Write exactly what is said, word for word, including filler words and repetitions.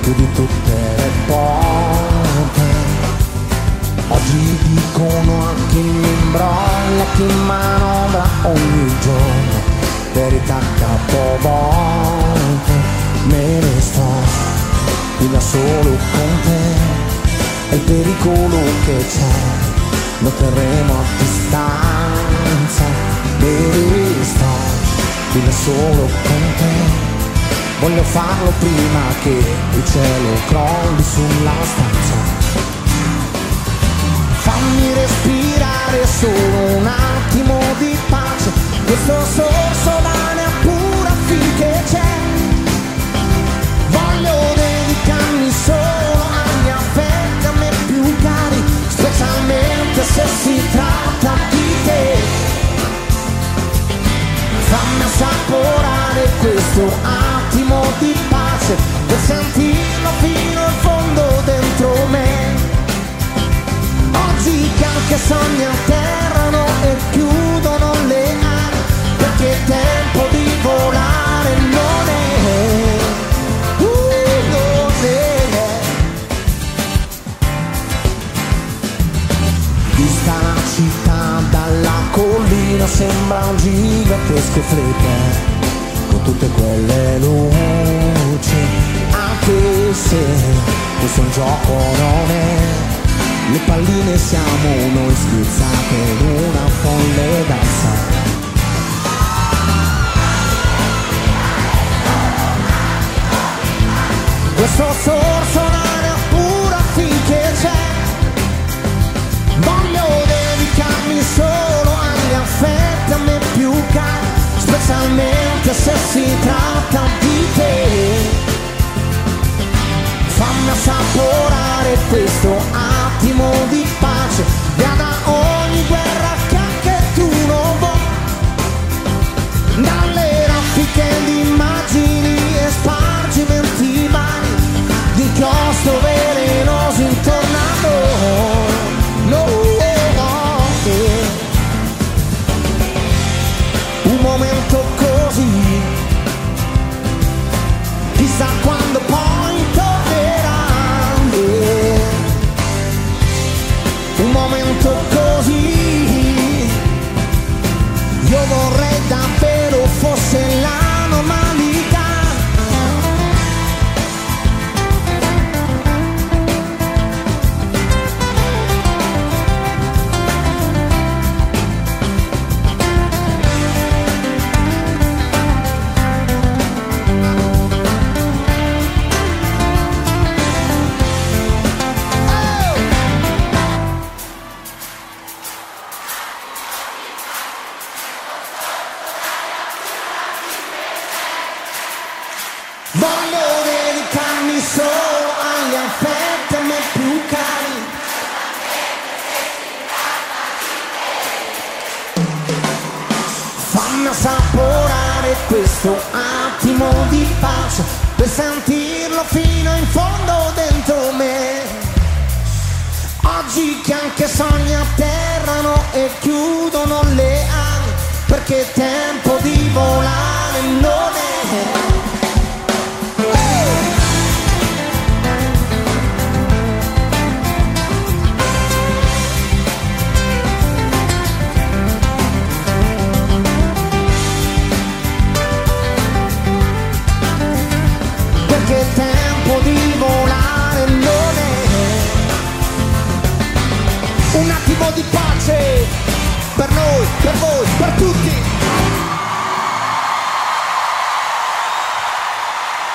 chiudi tutte le porte. Oggi dicono a chi mi imbrolla, chi manovra ogni giorno, verità capovolte. Me ne sto qui da solo con te, e il pericolo che c'è lo terremo a distanza. Me ne sto qui da solo con te, voglio farlo prima che il cielo crolli sulla stanza. Fammi respirare solo un attimo di pace, questo sorso d'aria pura finché c'è. Voglio dedicarmi solo agli affetti a me più cari, specialmente se si tratta di te. Fammi assaporare questo attimo di pace, per sentirlo fino in fondo dentro me. Oggi che anche sogni atterrano e chiudono le ali, perché è tempo di volare non è, uh, non è. Vista la città dalla collina sembra un gigantesco flipper, con tutte quelle luci, anche se questo un gioco non è. Le palline siamo noi schizzate in una folle danza. Questo sorso d'aria pura finché c'è. Voglio dedicarmi solo agli affetti a me più cari, specialmente se si tratta di te. Fammi assaporare questo attimo di pace, via da ogni guerra che anche tu non vuoi, dalle raffiche di immagini e spargimenti vari, di inchiostro velenoso intorno a noi. No, no, eh. Un momento così, chissà quando poi tornerà. Un momento così, io vorrei davvero fosse l'anomalia. Voglio dedicarmi solo agli affetti a me più cari, fammi assaporare questo attimo di pace, per sentirlo fino in fondo dentro me. Oggi che anche sogni atterrano e chiudono le ali, perché è tempo di volare non è. Che tempo di volare non è. Un attimo di pace per noi, per voi.